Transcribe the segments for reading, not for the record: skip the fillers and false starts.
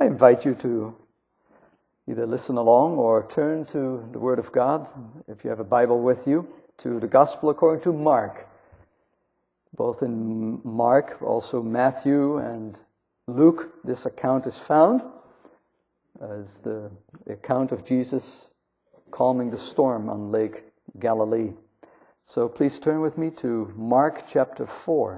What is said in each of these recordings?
I invite you to either listen along or turn to the Word of God, if you have a Bible with you, to the Gospel according to Mark. Both in Mark, also Matthew and Luke, this account is found as the account of Jesus calming the storm on Lake Galilee. So please turn with me to Mark chapter 4.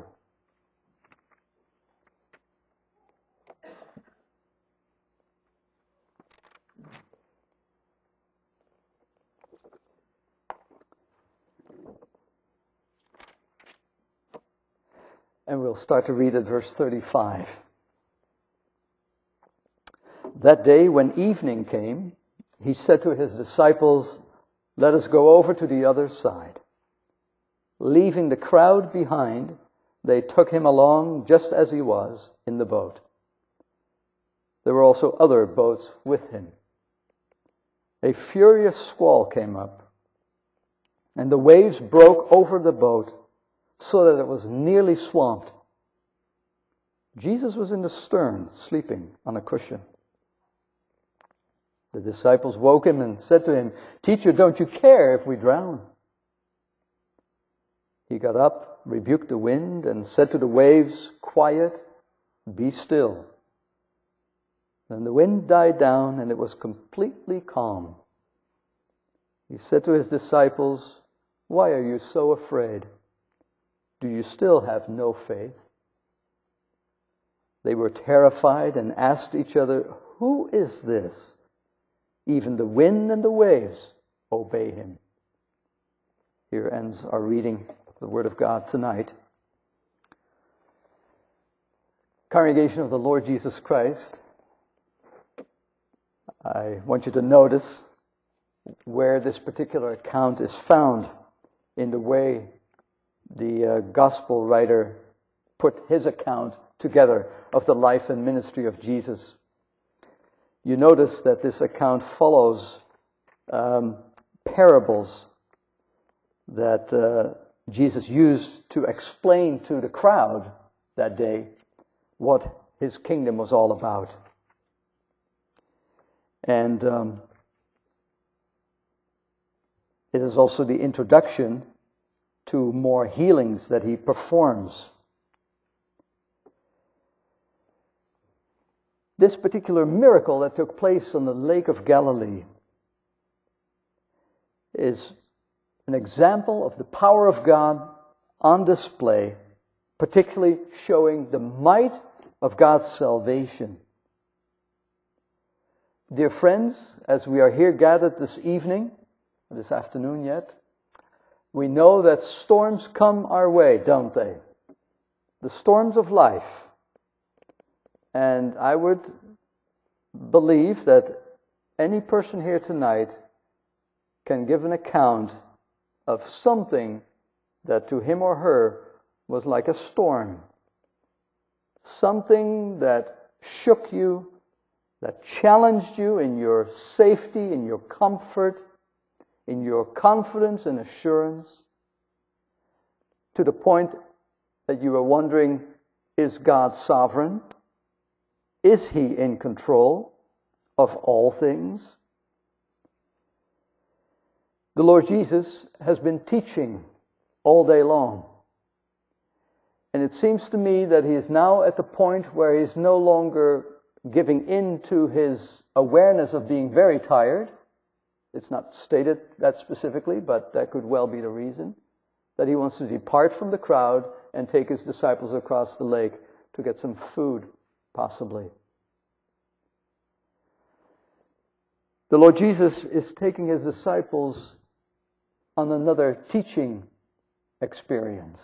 And we'll start to read at verse 35. That day when evening came, he said to his disciples, "Let us go over to the other side." Leaving the crowd behind, they took him along just as he was in the boat. There were also other boats with him. A furious squall came up, and the waves broke over the boat so that it was nearly swamped. Jesus was in the stern, sleeping on a cushion. The disciples woke him and said to him, "Teacher, don't you care if we drown?" He got up, rebuked the wind, and said to the waves, "Quiet, be still." Then the wind died down, and it was completely calm. He said to his disciples, "Why are you so afraid? Do you still have no faith?" They were terrified and asked each other, "Who is this? Even the wind and the waves obey him." Here ends our reading of the Word of God tonight. Congregation of the Lord Jesus Christ, I want you to notice where this particular account is found in the way the gospel writer put his account together of the life and ministry of Jesus. You notice that this account follows parables that Jesus used to explain to the crowd that day what his kingdom was all about. And it is also the introduction to more healings that he performs. This particular miracle that took place on the Lake of Galilee is an example of the power of God on display, particularly showing the might of God's salvation. Dear friends, as we are here gathered this evening, this afternoon yet, we know that storms come our way, don't they? The storms of life. And I would believe that any person here tonight can give an account of something that to him or her was like a storm. Something that shook you, that challenged you in your safety, in your comfort, in your confidence and assurance, to the point that you were wondering, is God sovereign? Is he in control of all things? The Lord Jesus has been teaching all day long. And it seems to me that he is now at the point where he's no longer giving in to his awareness of being very tired. It's not stated that specifically, but that could well be the reason. That he wants to depart from the crowd and take his disciples across the lake to get some food, possibly. The Lord Jesus is taking his disciples on another teaching experience.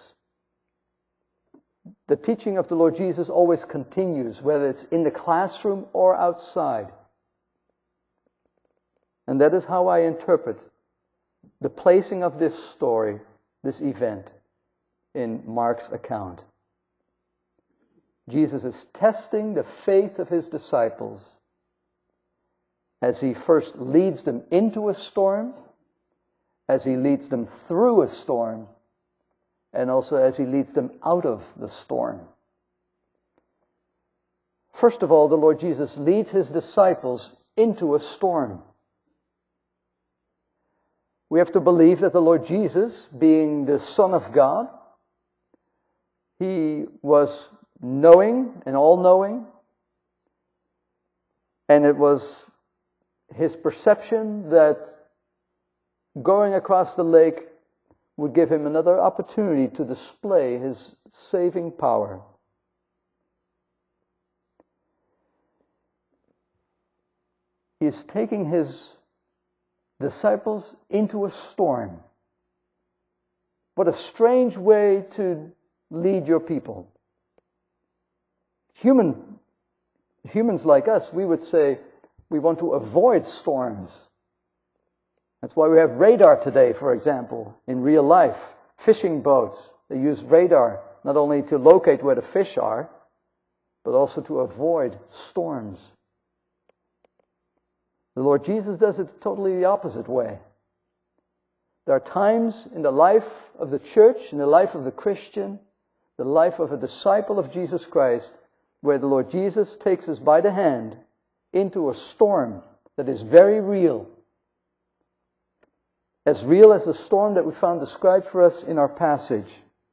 The teaching of the Lord Jesus always continues, whether it's in the classroom or outside. And that is how I interpret the placing of this story, this event, in Mark's account. Jesus is testing the faith of his disciples as he first leads them into a storm, as he leads them through a storm, and also as he leads them out of the storm. First of all, the Lord Jesus leads his disciples into a storm. We have to believe that the Lord Jesus, being the Son of God, he was knowing and all-knowing, and it was his perception that going across the lake would give him another opportunity to display his saving power. He is taking his disciples into a storm. What a strange way to lead your people. Humans like us, we would say we want to avoid storms. That's why we have radar today, for example, in real life. Fishing boats, they use radar not only to locate where the fish are, but also to avoid storms. The Lord Jesus does it totally the opposite way. There are times in the life of the church, in the life of the Christian, the life of a disciple of Jesus Christ, where the Lord Jesus takes us by the hand into a storm that is very real. As real as the storm that we found described for us in our passage.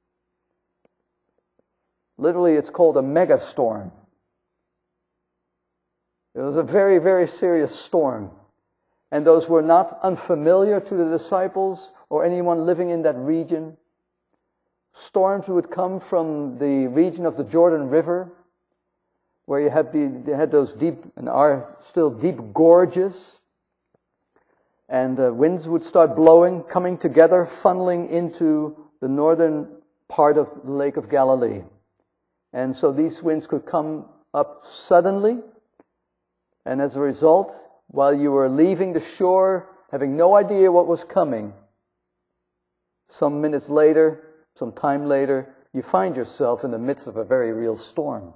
Literally, it's called a mega storm. It was a very, very serious storm. And those were not unfamiliar to the disciples or anyone living in that region. Storms would come from the region of the Jordan River, where they had those deep and are still deep gorges. And winds would start blowing, coming together, funneling into the northern part of the Lake of Galilee. And so these winds could come up suddenly. And as a result, while you were leaving the shore, having no idea what was coming, some minutes later, some time later, you find yourself in the midst of a very real storm.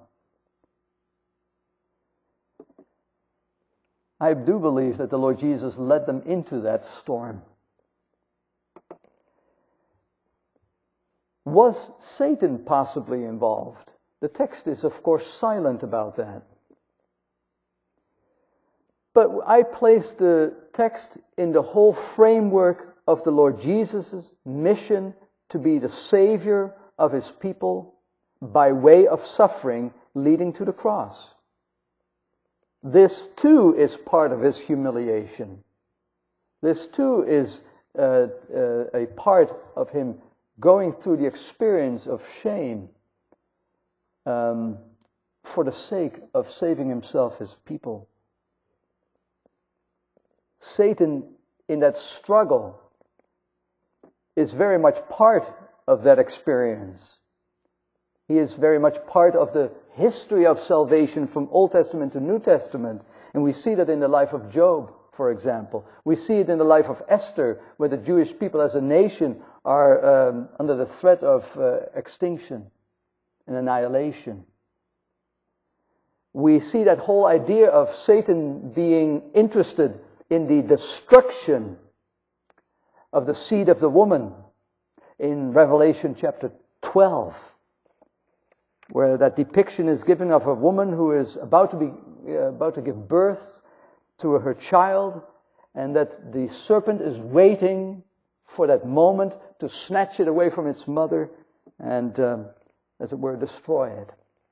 I do believe that the Lord Jesus led them into that storm. Was Satan possibly involved? The text is, of course, silent about that. But I place the text in the whole framework of the Lord Jesus' mission to be the Savior of his people by way of suffering leading to the cross. This too is part of his humiliation. This too is a part of him going through the experience of shame for the sake of saving himself, his people. Satan, in that struggle, is very much part of that experience. He is very much part of the history of salvation from Old Testament to New Testament. And we see that in the life of Job, for example. We see it in the life of Esther, where the Jewish people as a nation are under the threat of extinction and annihilation. We see that whole idea of Satan being interested in the destruction of the seed of the woman in Revelation chapter 12, where that depiction is given of a woman who is about to give birth to her child, and that the serpent is waiting for that moment to snatch it away from its mother and, as it were, destroy it.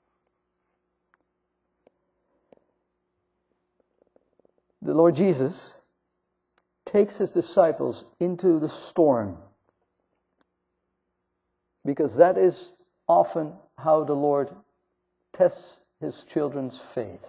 The Lord Jesus takes his disciples into the storm, because that is often how the Lord tests his children's faith.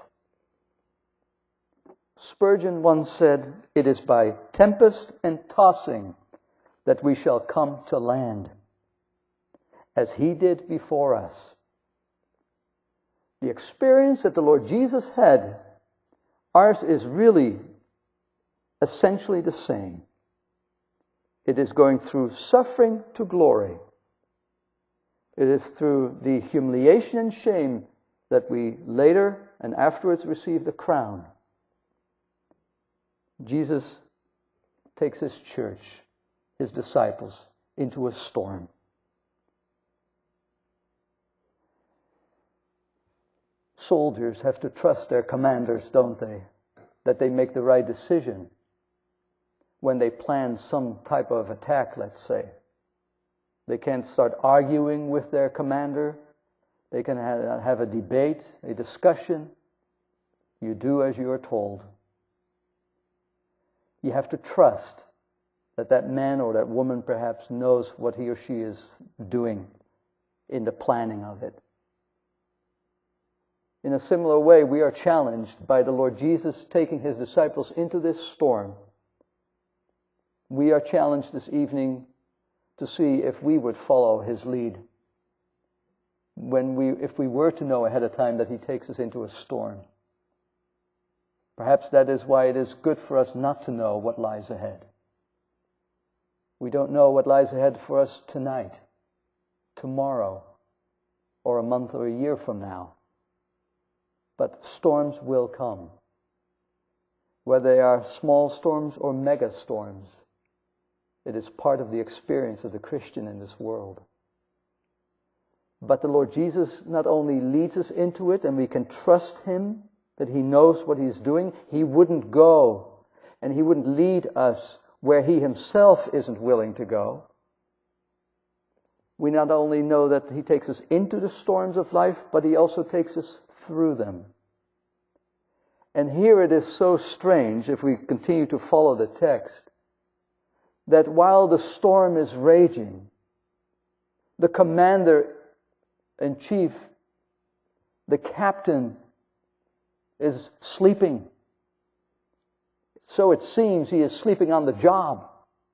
Spurgeon once said, "It is by tempest and tossing that we shall come to land, as he did before us." The experience that the Lord Jesus had, ours is really essentially the same. It is going through suffering to glory. It is through the humiliation and shame that we later and afterwards receive the crown. Jesus takes his church, his disciples, into a storm. soldiers have to trust their commanders, don't they? That they make the right decision when they plan some type of attack, let's say. They can't start arguing with their commander. They can have a debate, a discussion. You do as you are told. You have to trust that that man or that woman perhaps knows what he or she is doing in the planning of it. In a similar way, we are challenged by the Lord Jesus taking his disciples into this storm. We are challenged this evening to see if we would follow his lead. If we were to know ahead of time that he takes us into a storm. Perhaps that is why it is good for us not to know what lies ahead. We don't know what lies ahead for us tonight, tomorrow, or a month or a year from now. But storms will come. Whether they are small storms or mega storms, it is part of the experience of the Christian in this world. But the Lord Jesus not only leads us into it, and we can trust him that he knows what he's doing. He wouldn't go and he wouldn't lead us where he himself isn't willing to go. We not only know that he takes us into the storms of life, but he also takes us through them. And here it is so strange, if we continue to follow the text, that while the storm is raging, the commander-in-chief, the captain, is sleeping. So it seems he is sleeping on the job.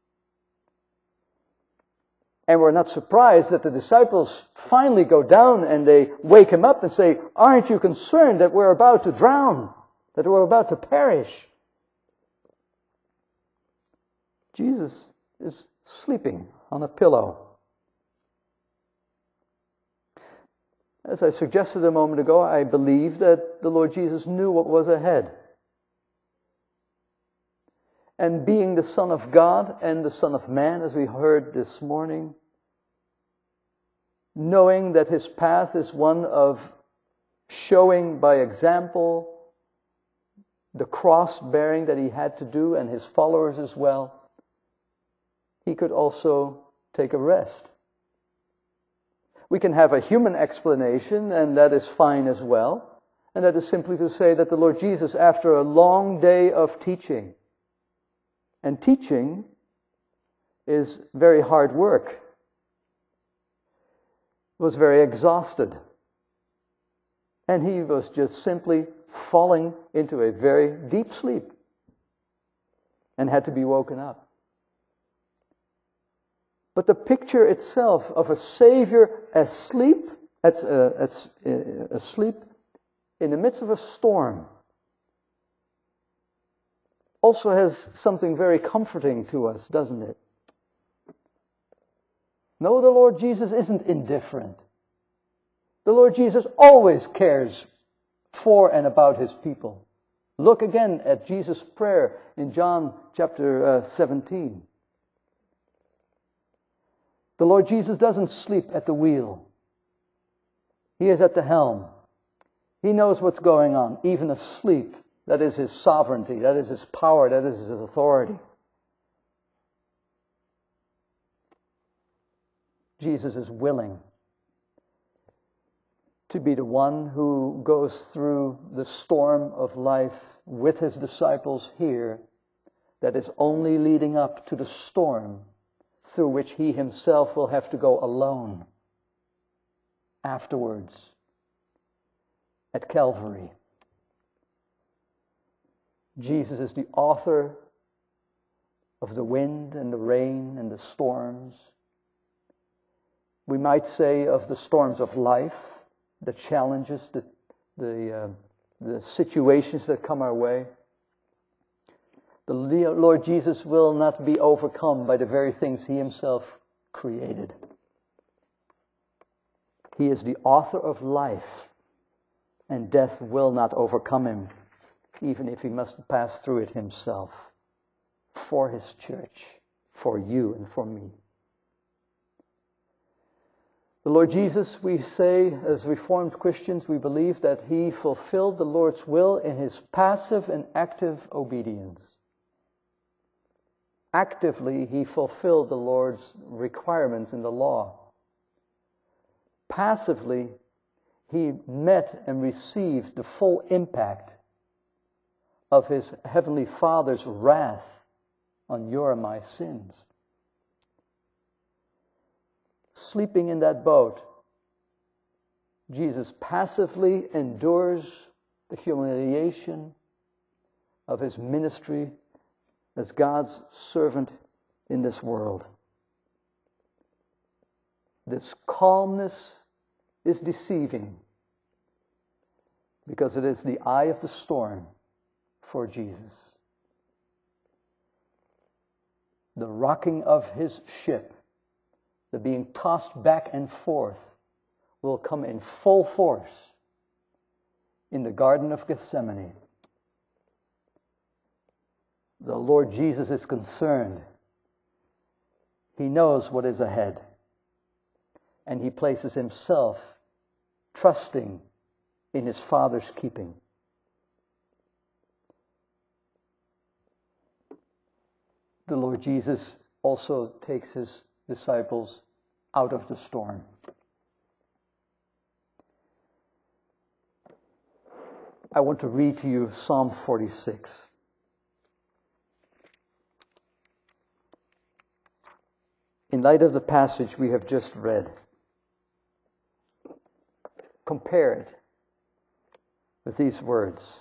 And we're not surprised that the disciples finally go down and they wake him up and say, "Aren't you concerned that we're about to drown? That we're about to perish?" Jesus is sleeping on a pillow. As I suggested a moment ago, I believe that the Lord Jesus knew what was ahead. And being the Son of God and the Son of Man, as we heard this morning, knowing that his path is one of showing by example the cross-bearing that he had to do, and his followers as well, he could also take a rest. We can have a human explanation, and that is fine as well. And that is simply to say that the Lord Jesus, after a long day of teaching, and teaching is very hard work, was very exhausted. And he was just simply falling into a very deep sleep and had to be woken up. But the picture itself of a Savior asleep in the midst of a storm also has something very comforting to us, doesn't it? No, the Lord Jesus isn't indifferent. The Lord Jesus always cares for and about his people. Look again at Jesus' prayer in John chapter 17. The Lord Jesus doesn't sleep at the wheel. He is at the helm. He knows what's going on, even asleep. That is his sovereignty, that is his power, that is his authority. Jesus is willing to be the one who goes through the storm of life with his disciples here, that is only leading up to the storm through which he himself will have to go alone afterwards at Calvary. Jesus is the author of the wind and the rain and the storms. We might say of the storms of life, the challenges, the situations that come our way. The Lord Jesus will not be overcome by the very things he himself created. He is the author of life, and death will not overcome him, even if he must pass through it himself, for his church, for you and for me. The Lord Jesus, we say, as Reformed Christians, we believe that He fulfilled the Lord's will in His passive and active obedience. Actively, He fulfilled the Lord's requirements in the law. Passively, He met and received the full impact of His Heavenly Father's wrath on your and my sins. Sleeping in that boat, Jesus passively endures the humiliation of His ministry as God's servant in this world. This calmness is deceiving because it is the eye of the storm for Jesus. The rocking of His ship, the being tossed back and forth, will come in full force in the Garden of Gethsemane. The Lord Jesus is concerned. He knows what is ahead. And He places Himself trusting in His Father's keeping. The Lord Jesus also takes His disciples out of the storm. I want to read to you Psalm 46. In light of the passage we have just read, compare it with these words.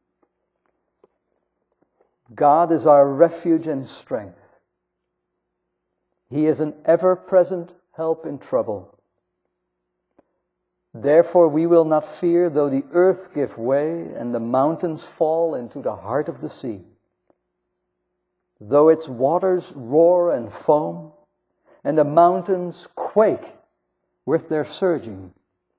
God is our refuge and strength. He is an ever-present help in trouble. Therefore we will not fear, though the earth give way and the mountains fall into the heart of the sea. Though its waters roar and foam, and the mountains quake with their surging.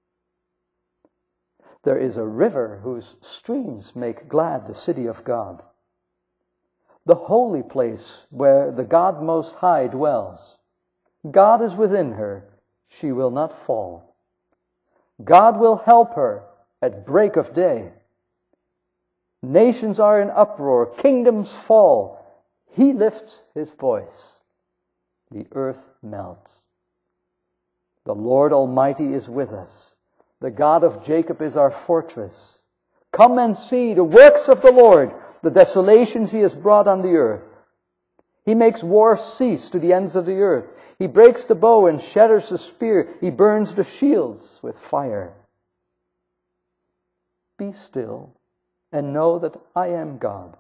There is a river whose streams make glad the city of God, the holy place where the God Most High dwells. God is within her, she will not fall. God will help her at break of day. Nations are in uproar, kingdoms fall. He lifts His voice. The earth melts. The Lord Almighty is with us. The God of Jacob is our fortress. Come and see the works of the Lord, the desolations He has brought on the earth. He makes war cease to the ends of the earth. He breaks the bow and shatters the spear. He burns the shields with fire. Be still and know that I am God.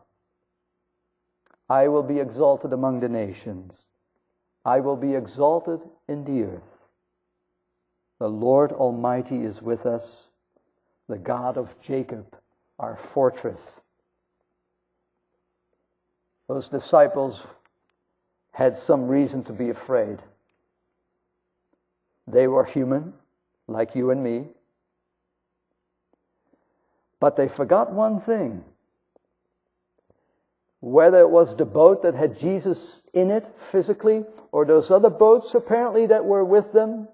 I will be exalted among the nations. I will be exalted in the earth. The Lord Almighty is with us, the God of Jacob, our fortress. Those disciples had some reason to be afraid. They were human, like you and me. But they forgot one thing. Whether it was the boat that had Jesus in it physically, or those other boats apparently that were with them,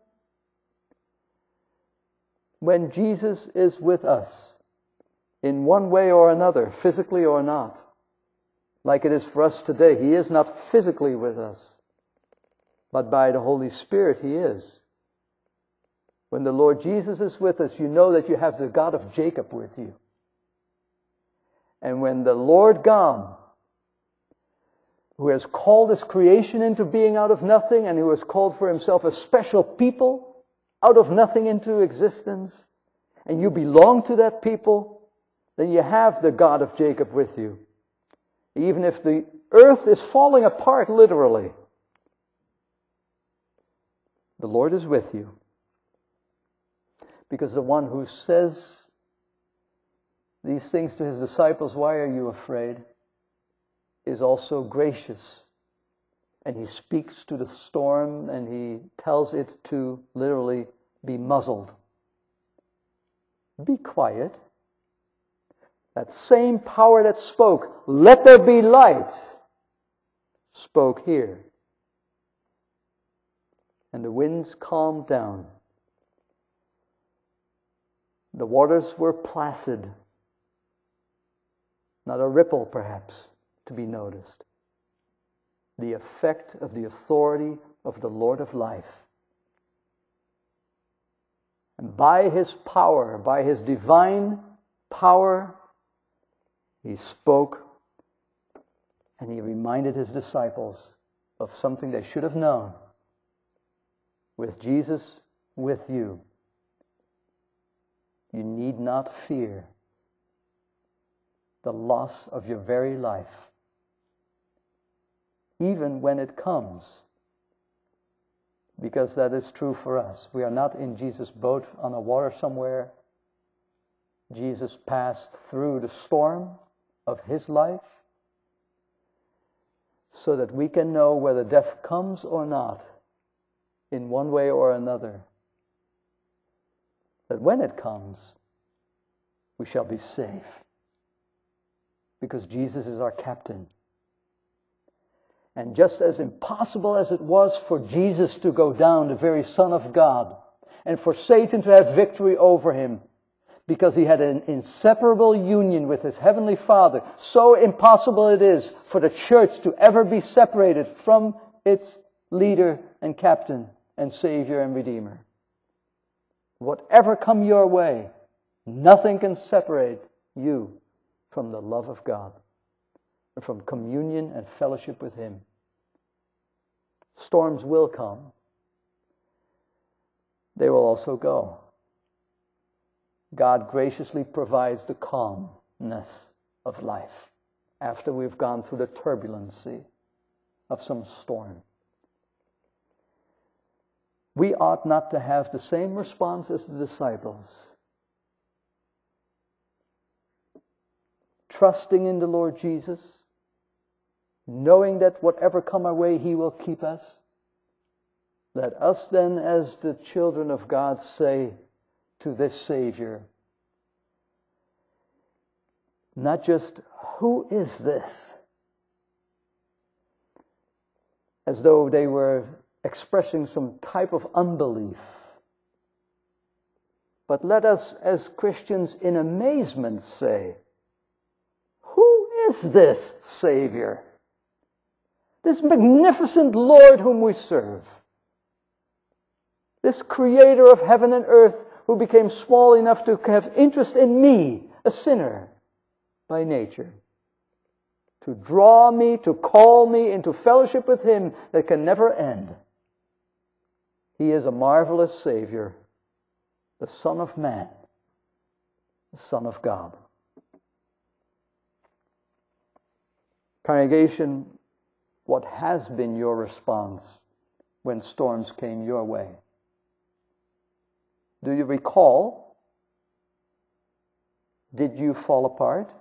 when Jesus is with us, in one way or another, physically or not, like it is for us today, He is not physically with us, but by the Holy Spirit He is. When the Lord Jesus is with us, you know that you have the God of Jacob with you. And when the Lord God, who has called His creation into being out of nothing, and who has called for Himself a special people out of nothing into existence, and you belong to that people, then you have the God of Jacob with you. Even if the earth is falling apart literally, the Lord is with you. Because the one who says these things to His disciples, why are you afraid, is also gracious. And He speaks to the storm and He tells it to literally be muzzled. Be quiet. That same power that spoke, let there be light, spoke here. And the winds calmed down The waters were placid. Not a ripple, perhaps, to be noticed. The effect of the authority of the Lord of life. And by His power, by His divine power, He spoke and He reminded His disciples of something they should have known. With Jesus with you, you need not fear the loss of your very life, even when it comes, because that is true for us. We are not in Jesus' boat on the water somewhere. Jesus passed through the storm of His life so that we can know whether death comes or not, in one way or another, that when it comes, we shall be safe. Because Jesus is our captain. And just as impossible as it was for Jesus to go down, the very Son of God, and for Satan to have victory over Him, because He had an inseparable union with His Heavenly Father, so impossible it is for the church to ever be separated from its leader and captain and Savior and Redeemer. Whatever come your way, nothing can separate you from the love of God, and from communion and fellowship with Him. Storms will come. They will also go. God graciously provides the calmness of life after we've gone through the turbulency of some storm. We ought not to have the same response as the disciples. Trusting in the Lord Jesus, knowing that whatever come our way, He will keep us. Let us then, as the children of God, say to this Savior, not just, who is this? As though they were expressing some type of unbelief. But let us, as Christians, in amazement say, who is this Savior? This magnificent Lord whom we serve. This Creator of heaven and earth who became small enough to have interest in me, a sinner by nature. To draw me, to call me into fellowship with Him that can never end. He is a marvelous Savior, the Son of Man, the Son of God. Congregation, what has been your response when storms came your way? Do you recall? Did you fall apart?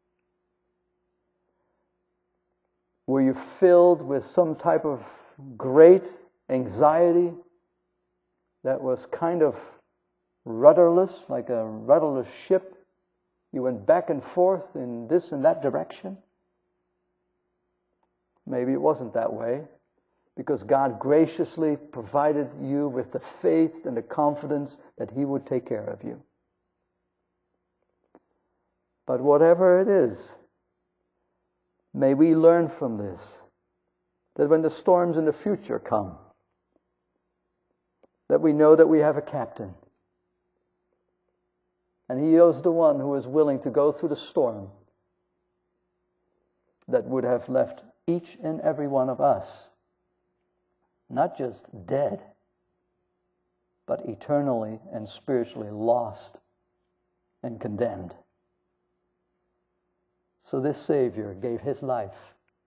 Were you filled with some type of great anxiety that was kind of rudderless, like a rudderless ship? You went back and forth in this and that direction? Maybe it wasn't that way, because God graciously provided you with the faith and the confidence that He would take care of you. But whatever it is, may we learn from this, that when the storms in the future come, that we know that we have a captain. And He is the one who is willing to go through the storm that would have left each and every one of us not just dead, but eternally and spiritually lost and condemned. So this Savior gave His life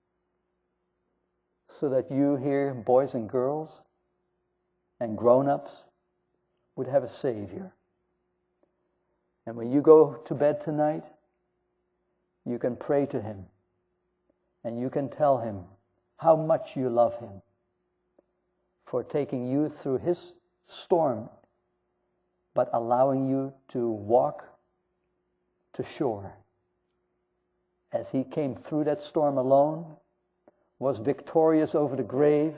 so that you here, boys and girls and grown-ups, would have a Savior. And when you go to bed tonight, you can pray to Him and you can tell Him how much you love Him for taking you through His storm, but allowing you to walk to shore. As He came through that storm alone, was victorious over the grave,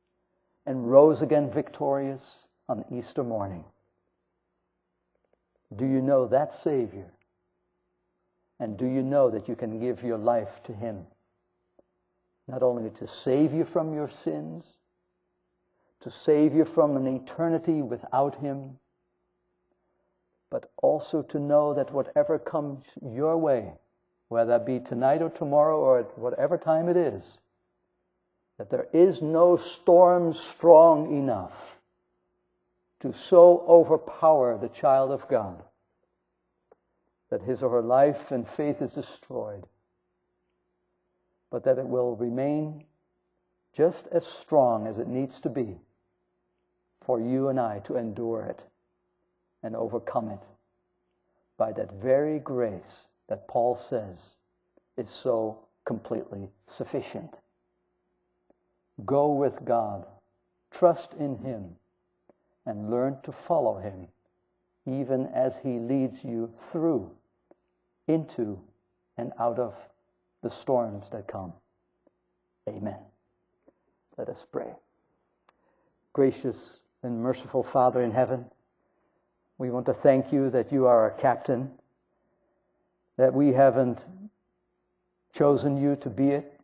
and rose again victorious on Easter morning. Do you know that Savior? And do you know that you can give your life to Him? Not only to save you from your sins, to save you from an eternity without Him, but also to know that whatever comes your way, whether that be tonight or tomorrow or at whatever time it is, that there is no storm strong enough to so overpower the child of God that his or her life and faith is destroyed, but that it will remain just as strong as it needs to be for you and I to endure it and overcome it by that very grace that Paul says is so completely sufficient. Go with God, trust in Him, and learn to follow Him, even as He leads you through, into, and out of the storms that come. Amen. Let us pray. Gracious and merciful Father in heaven, we want to thank you that you are our captain, that we haven't chosen you to be it.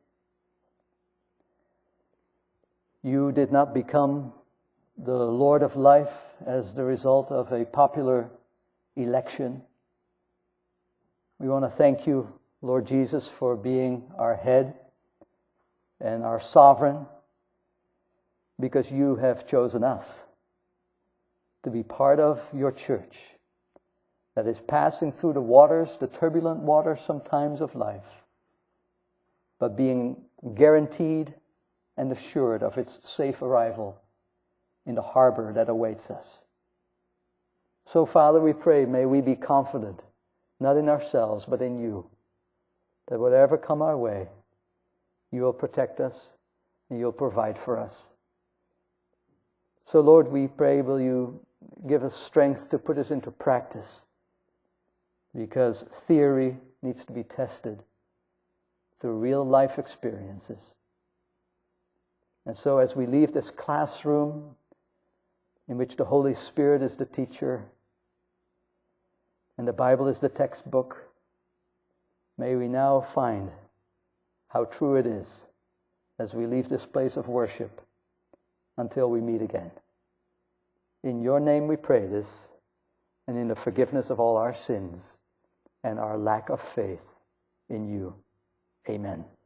You did not become the Lord of life as the result of a popular election. We want to thank you, Lord Jesus, for being our head and our sovereign, because you have chosen us to be part of your church that is passing through the waters, the turbulent waters sometimes of life, but being guaranteed and assured of its safe arrival in the harbor that awaits us. So, Father, we pray, may we be confident, not in ourselves, but in you, that whatever come our way, you will protect us and you'll provide for us. So, Lord, we pray, will you give us strength to put this into practice, because theory needs to be tested through real life experiences. And so as we leave this classroom in which the Holy Spirit is the teacher and the Bible is the textbook, may we now find how true it is as we leave this place of worship until we meet again. In your name we pray this, and in the forgiveness of all our sins and our lack of faith in you. Amen.